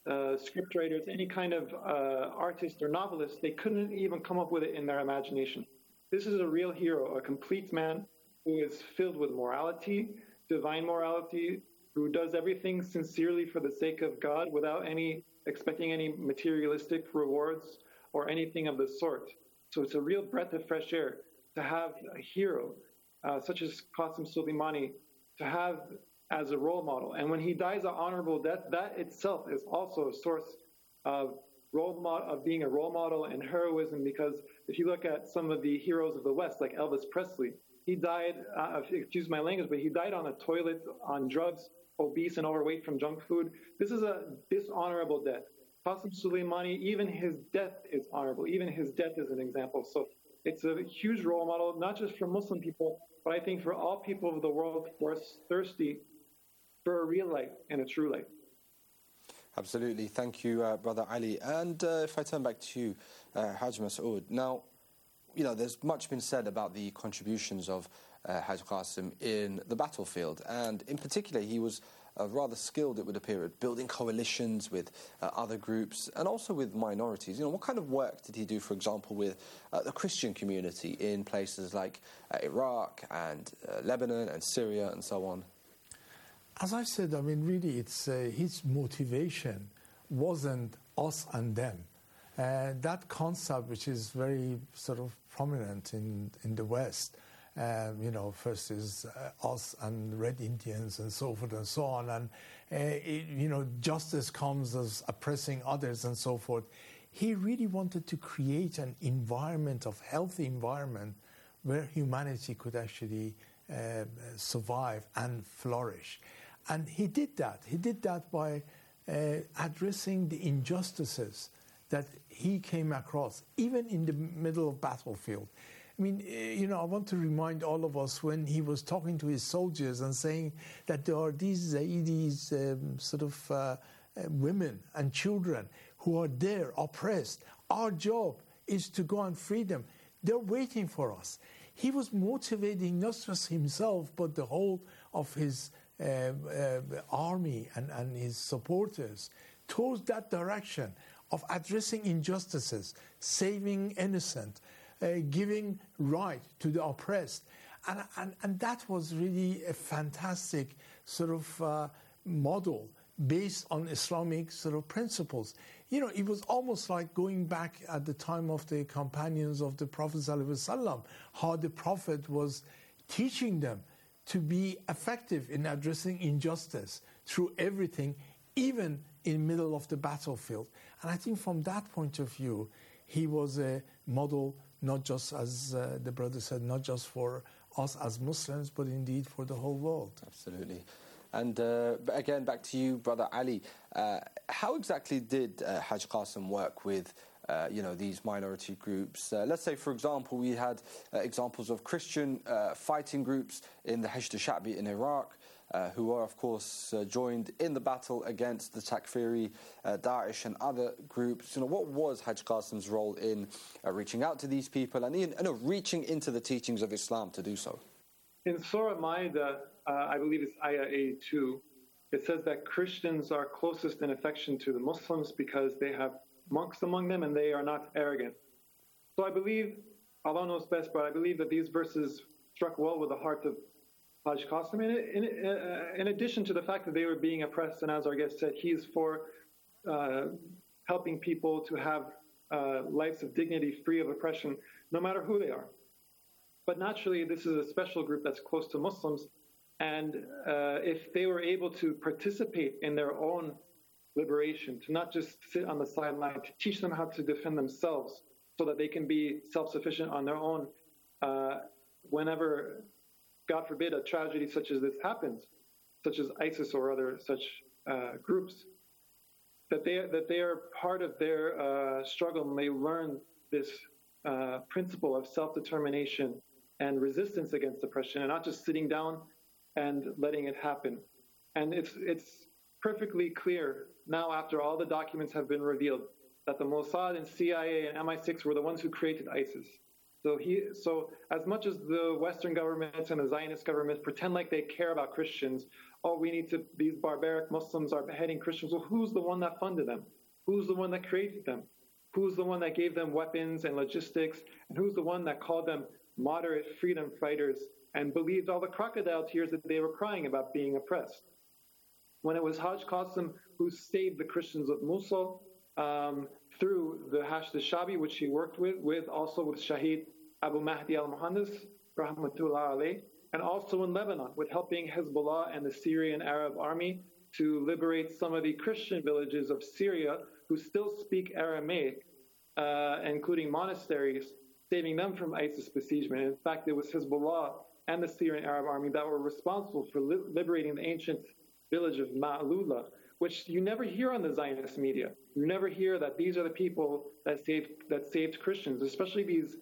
scriptwriters, any kind of artist or novelist, they couldn't even come up with it in their imagination. This is a real hero, a complete man who is filled with morality, divine morality, who does everything sincerely for the sake of God without expecting any materialistic rewards or anything of the sort. So it's a real breath of fresh air to have a hero such as Qasim Soleimani to have as a role model. And when he dies an honorable death, that itself is also a source of being a role model and heroism, because if you look at some of the heroes of the West, like Elvis Presley, he died, excuse my language, but he died on a toilet, on drugs, obese and overweight from junk food. This is a dishonorable death. Qasim Soleimani, even his death is honorable. Even his death is an example. So it's a huge role model, not just for Muslim people, but I think for all people of the world who are thirsty for a real life and a true life. Absolutely. Thank you, Brother Ali. And if I turn back to you, Hajj Masood. Now, there's much been said about the contributions of Hajj Qasim in the battlefield. And in particular, he was rather skilled, it would appear, at building coalitions with other groups and also with minorities. What kind of work did he do, for example, with the Christian community in places like Iraq and Lebanon and Syria and so on? As I said, really, it's his motivation wasn't us and them. That concept, which is very sort of prominent in the West, first is us and Red Indians and so forth and so on, and justice comes as oppressing others and so forth. He really wanted to create an environment of healthy environment where humanity could actually survive and flourish. And he did that. He did that by addressing the injustices that he came across, even in the middle of battlefield. I want to remind all of us when he was talking to his soldiers and saying that there are these Zaidis, women and children who are there oppressed. Our job is to go and free them. They're waiting for us. He was motivating not just himself, but the whole of his army and his supporters towards that direction of addressing injustices, saving innocent, giving right to the oppressed. And that was really a fantastic sort of model based on Islamic sort of principles. It was almost like going back at the time of the companions of the Prophet ﷺ, how the Prophet was teaching them to be effective in addressing injustice through everything, even in the middle of the battlefield. And I think from that point of view, he was a model, not just, as the brother said, not just for us as Muslims, but indeed for the whole world. Absolutely. And again, back to you, Brother Ali. How exactly did Hajj Qasim work with these minority groups? Let's say, for example, we had examples of Christian fighting groups in the Hashd al-Sha'bi in Iraq, who are, of course, joined in the battle against the Takfiri, Daesh and other groups. What was Hajj Qasim's role in reaching out to these people and in reaching into the teachings of Islam to do so? In Surah Ma'idah, I believe it's Ayah 82, it says that Christians are closest in affection to the Muslims because they have monks among them and they are not arrogant. So I believe, Allah knows best, but I believe that these verses struck well with the heart of Hajj Qasim, in addition to the fact that they were being oppressed, and as our guest said, he is for helping people to have lives of dignity free of oppression, no matter who they are. But naturally, this is a special group that's close to Muslims, and if they were able to participate in their own liberation, to not just sit on the sideline, to teach them how to defend themselves so that they can be self-sufficient on their own whenever, God forbid, a tragedy such as this happens, such as ISIS or other such groups, that they are part of their struggle and they learn this principle of self-determination and resistance against oppression, and not just sitting down and letting it happen. And it's perfectly clear now, after all the documents have been revealed, that the Mossad and CIA and MI6 were the ones who created ISIS. So as much as the Western governments and the Zionist governments pretend like they care about Christians, oh, these barbaric Muslims are beheading Christians. Well, who's the one that funded them? Who's the one that created them? Who's the one that gave them weapons and logistics? And who's the one that called them moderate freedom fighters and believed all the crocodile tears that they were crying about being oppressed? When it was Haj Qasim who saved the Christians of Mosul through the Hashd al-Shabi, which he worked with also with Shahid Abu Mahdi al-Muhandis, rahmatullah alayh, and also in Lebanon with helping Hezbollah and the Syrian Arab army to liberate some of the Christian villages of Syria who still speak Aramaic, including monasteries, saving them from ISIS besiegement. In fact, it was Hezbollah and the Syrian Arab army that were responsible for liberating the ancient village of Ma'lula, which you never hear on the Zionist media. You never hear that these are the people that saved Christians, especially these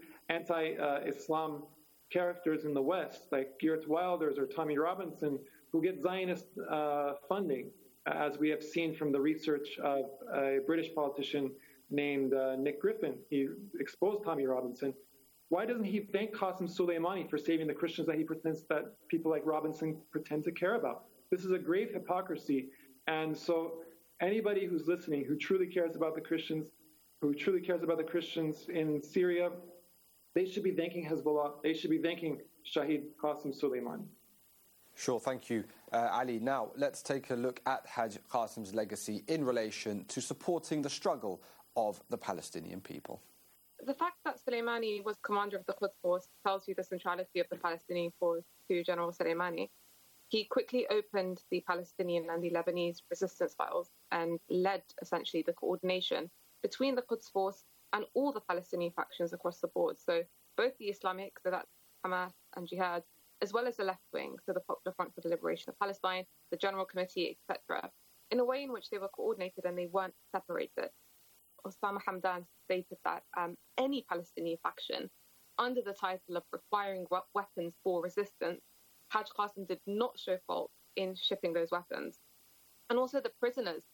anti-Islam characters in the West, like Geert Wilders or Tommy Robinson, who get Zionist funding, as we have seen from the research of a British politician named Nick Griffin. He exposed Tommy Robinson. Why doesn't he thank Qasem Soleimani for saving the Christians that he pretends that people like Robinson pretend to care about? This is a grave hypocrisy. And so anybody who's listening, who truly cares about the Christians, who truly cares about the Christians in Syria, they should be thanking Hezbollah. They should be thanking Shahid Qasem Soleimani. Sure, thank you, Ali. Now, let's take a look at Haj Qasim's legacy in relation to supporting the struggle of the Palestinian people. The fact that Soleimani was commander of the Quds Force tells you the centrality of the Palestinian cause to General Soleimani. He quickly opened the Palestinian and the Lebanese resistance files and led, essentially, the coordination between the Quds Force and all the Palestinian factions across the board. So both the Islamic, so that's Hamas and Jihad, as well as the left wing, so the Popular Front for the Liberation of Palestine, the General Committee, etc., in a way in which they were coordinated and they weren't separated. Osama Hamdan stated that any Palestinian faction, under the title of requiring weapons for resistance, Haj Qasim did not show fault in shipping those weapons. And also the prisoners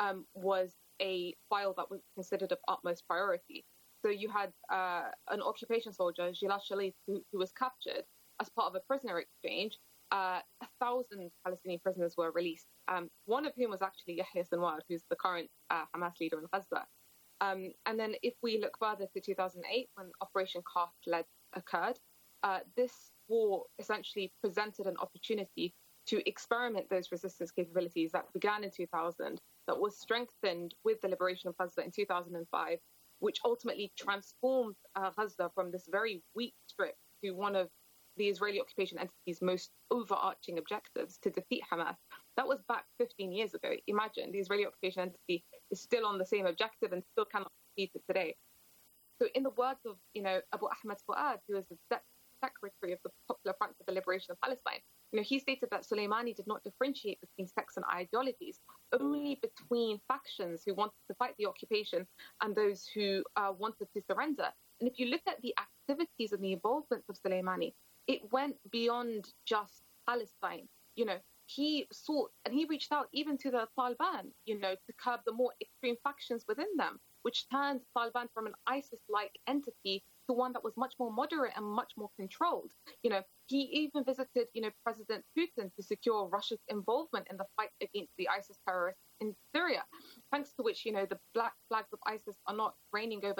was a file that was considered of utmost priority. So you had an occupation soldier, Gilad Shalit, who was captured as part of a prisoner exchange. 1,000 Palestinian prisoners were released, one of whom was actually Yahya Sinwar, who's the current Hamas leader in Gaza. And then if we look further to 2008, when Operation Cast Lead occurred, this war essentially presented an opportunity to experiment those resistance capabilities that began in 2000, that was strengthened with the liberation of Gaza in 2005, which ultimately transformed Gaza from this very weak strip to one of the Israeli occupation entity's most overarching objectives, to defeat Hamas. That was back 15 years ago. Imagine, the Israeli occupation entity is still on the same objective and still cannot defeat it today. So in the words of, Abu Ahmed Fuad, who is the secretary of the Popular Front for the Liberation of Palestine, he stated that Soleimani did not differentiate between sects and ideologies, only between factions who wanted to fight the occupation and those who wanted to surrender. And if you look at the activities and the involvement of Soleimani, it went beyond just Palestine. He sought and he reached out even to the Taliban, to curb the more extreme factions within them, which turned Taliban from an ISIS-like entity to one that was much more moderate and much more controlled. He even visited, President Putin to secure Russia's involvement in the fight against the ISIS terrorists in Syria, thanks to which, the black flags of ISIS are not reigning over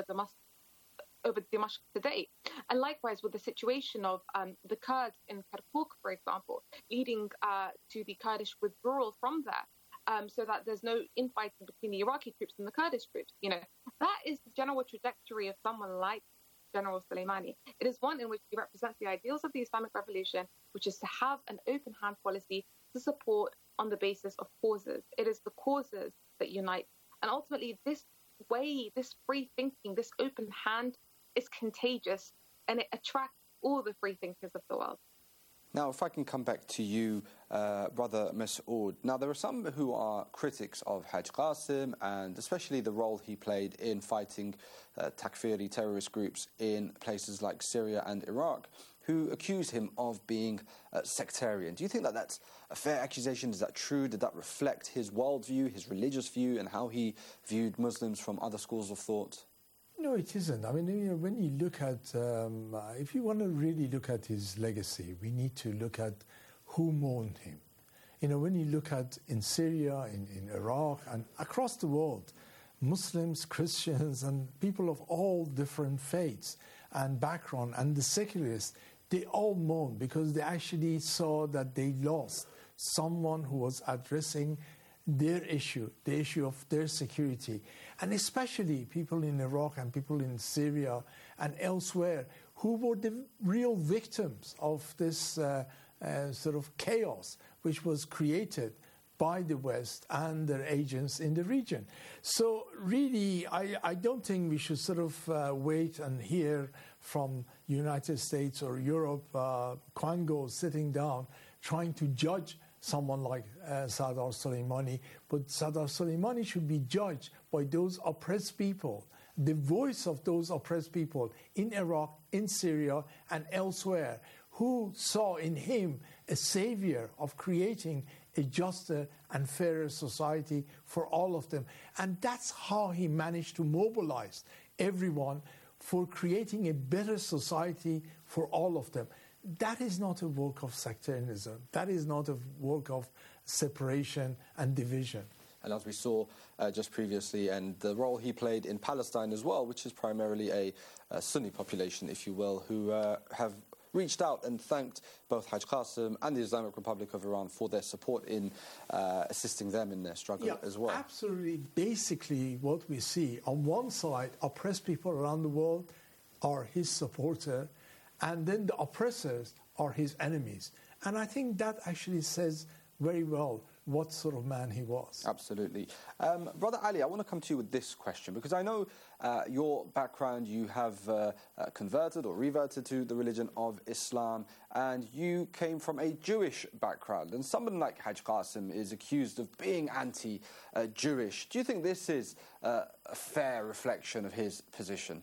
Damascus today. And likewise with the situation of the Kurds in Kirkuk, for example, leading to the Kurdish withdrawal from there, so that there's no infighting between the Iraqi troops and the Kurdish troops. That is the general trajectory of someone like General Soleimani. It is one in which he represents the ideals of the Islamic Revolution, which is to have an open hand policy to support on the basis of causes. It is the causes that unite. And ultimately, this way, this free thinking, this open hand is contagious, and it attracts all the free thinkers of the world. Now, if I can come back to you, Brother Masoud. Now, there are some who are critics of Haj Qasim, and especially the role he played in fighting Takfiri terrorist groups in places like Syria and Iraq, who accuse him of being sectarian. Do you think that that's a fair accusation? Is that true? Did that reflect his worldview, his religious view, and how he viewed Muslims from other schools of thought? No, it isn't. I mean, when you look at, if you want to really look at his legacy, we need to look at who mourned him. when you look at in Syria, in Iraq, and across the world, Muslims, Christians, and people of all different faiths and background, and the secularists, they all mourn because they actually saw that they lost someone who was addressing their issue, the issue of their security. And especially people in Iraq and people in Syria and elsewhere who were the real victims of this sort of chaos which was created by the West and their agents in the region. So really, I don't think we should sort of wait and hear from United States or Europe, Congo sitting down trying to judge someone like Saddam Soleimani, but Saddam Soleimani should be judged by those oppressed people, the voice of those oppressed people in Iraq, in Syria, and elsewhere, who saw in him a savior of creating a juster and fairer society for all of them. And that's how he managed to mobilize everyone for creating a better society for all of them. That is not a work of sectarianism. That is not a work of separation and division. And as we saw just previously, and the role he played in Palestine as well, which is primarily a Sunni population, if you will, who have reached out and thanked both Haj Qasim and the Islamic Republic of Iran for their support in assisting them in their struggle as well. Absolutely. Basically, what we see, on one side, oppressed people around the world are his supporters, and then the oppressors are his enemies. And I think that actually says very well what sort of man he was. Absolutely. Brother Ali, I want to come to you with this question, because I know your background, you have converted or reverted to the religion of Islam, and you came from a Jewish background. And someone like Haj Qasim is accused of being anti-Jewish. Do you think this is a fair reflection of his position?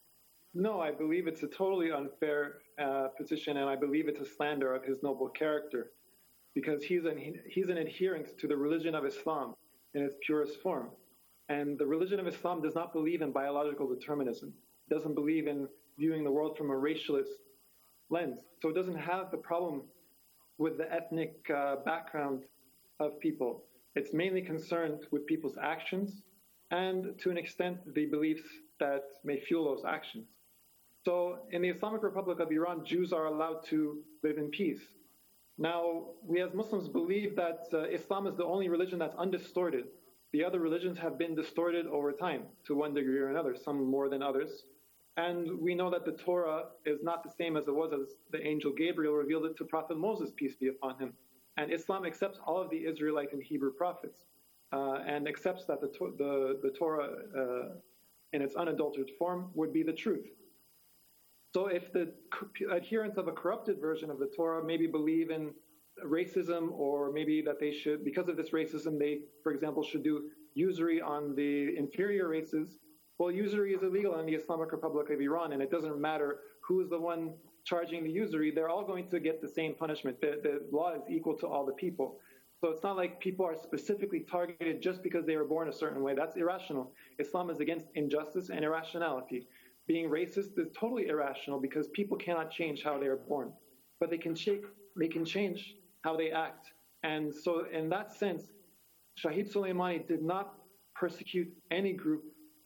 No, I believe it's a totally unfair position, and I believe it's a slander of his noble character, because he's an adherent to the religion of Islam in its purest form. And the religion of Islam does not believe in biological determinism. It doesn't believe in viewing the world from a racialist lens. So it doesn't have the problem with the ethnic background of people. It's mainly concerned with people's actions and, to an extent, the beliefs that may fuel those actions. So in the Islamic Republic of Iran, Jews are allowed to live in peace. Now, we as Muslims believe that Islam is the only religion that's undistorted. The other religions have been distorted over time to one degree or another, some more than others. And we know that the Torah is not the same as it was as the angel Gabriel revealed it to Prophet Moses, peace be upon him. And Islam accepts all of the Israelite and Hebrew prophets and accepts that the Torah in its unadulterated form would be the truth. So if the adherents of a corrupted version of the Torah maybe believe in racism, or maybe that they should, because of this racism, they, for example, should do usury on the inferior races, well, usury is illegal in the Islamic Republic of Iran, and it doesn't matter who is the one charging the usury, they're all going to get the same punishment. The law is equal to all the people. So it's not like people are specifically targeted just because they were born a certain way. That's irrational. Islam is against injustice and irrationality. Being racist is totally irrational because people cannot change how they are born, but they can change how they act. And so in that sense, Shahid Soleimani did not persecute any group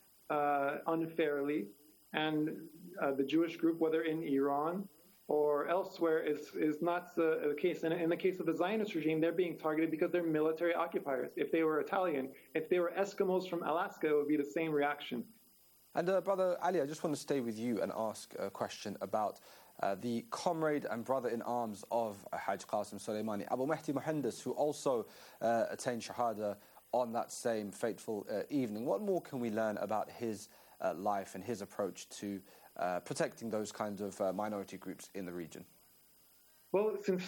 unfairly, and the Jewish group, whether in Iran or elsewhere, is not the case. And in the case of the Zionist regime, they're being targeted because they're military occupiers. If they were Italian, if they were Eskimos from Alaska, it would be the same reaction. And Brother Ali, I just want to stay with you and ask a question about the comrade and brother-in-arms of Haj Qasim Soleimani, Abu Mahdi Mohandes, who also attained Shahada on that same fateful evening. What more can we learn about his life and his approach to protecting those kinds of minority groups in the region? Well, since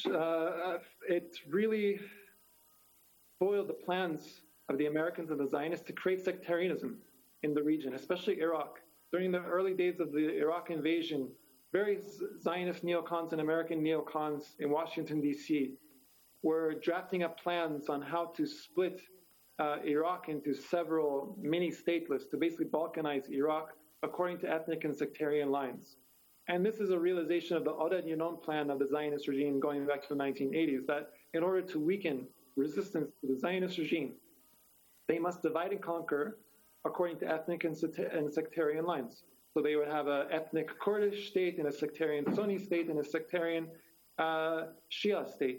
it really foiled the plans of the Americans and the Zionists to create sectarianism in the region, especially Iraq. During the early days of the Iraq invasion, various Zionist neocons and American neocons in Washington, D.C. were drafting up plans on how to split Iraq into several mini-statelets to basically balkanize Iraq according to ethnic and sectarian lines. And this is a realization of the Oded Yinon plan of the Zionist regime going back to the 1980s, that in order to weaken resistance to the Zionist regime, they must divide and conquer according to ethnic and sectarian lines. So they would have an ethnic Kurdish state and a sectarian Sunni state and a sectarian Shia state.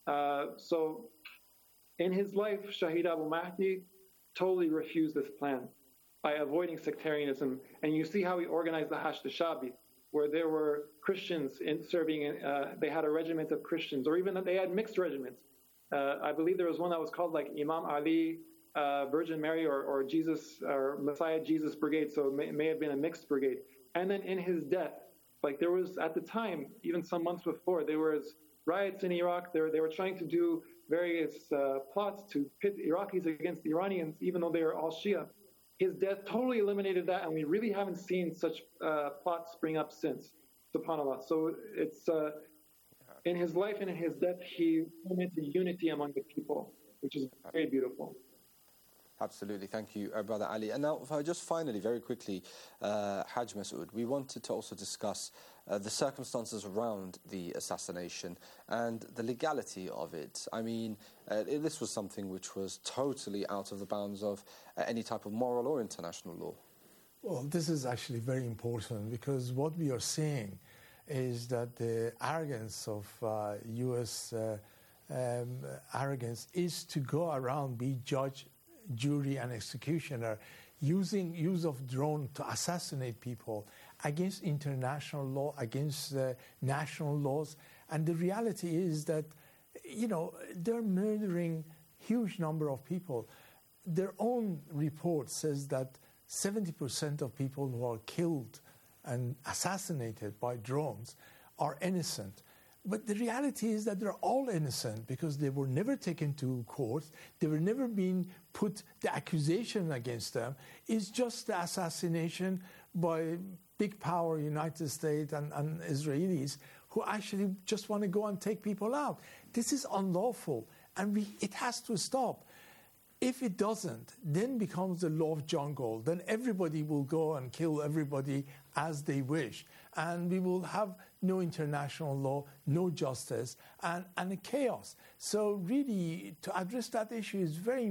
So in his life, Shahid Abu Mahdi totally refused this plan by avoiding sectarianism. And you see how he organized the Hashd al-Shabi, where there were Christians they had a regiment of Christians, or even they had mixed regiments. I believe there was one that was called like Imam Ali, Virgin Mary, or Jesus, or Messiah Jesus Brigade, so it may have been a mixed brigade. And then in his death, like there was at the time, even some months before, there was riots in Iraq. They were trying to do various plots to pit Iraqis against the Iranians, even though they are all Shia. His death totally eliminated that, and we really haven't seen such plots spring up since, subhanAllah. So it's in his life and in his death, he implemented unity among the people, which is very beautiful. Absolutely. Thank you, Brother Ali. And now, just finally, very quickly, Hajj Masood, we wanted to also discuss the circumstances around the assassination and the legality of it. I mean, this was something which was totally out of the bounds of any type of moral or international law. Well, this is actually very important, because what we are seeing is that the arrogance of U.S. Arrogance is to go around, be judge, jury and executioner, using use of drone to assassinate people against international law, against national laws. And the reality is that, you know, they're murdering huge number of people. Their own report says that 70% of people who are killed and assassinated by drones are innocent. But the reality is that they're all innocent, because they were never taken to court. They were never been put, the accusation against them is just the assassination by big power, United States and Israelis, who actually just want to go and take people out. This is unlawful, and it has to stop. If it doesn't, then becomes the law of jungle. Then everybody will go and kill everybody as they wish. And we will have no international law, no justice, and a chaos. So really, to address that issue is very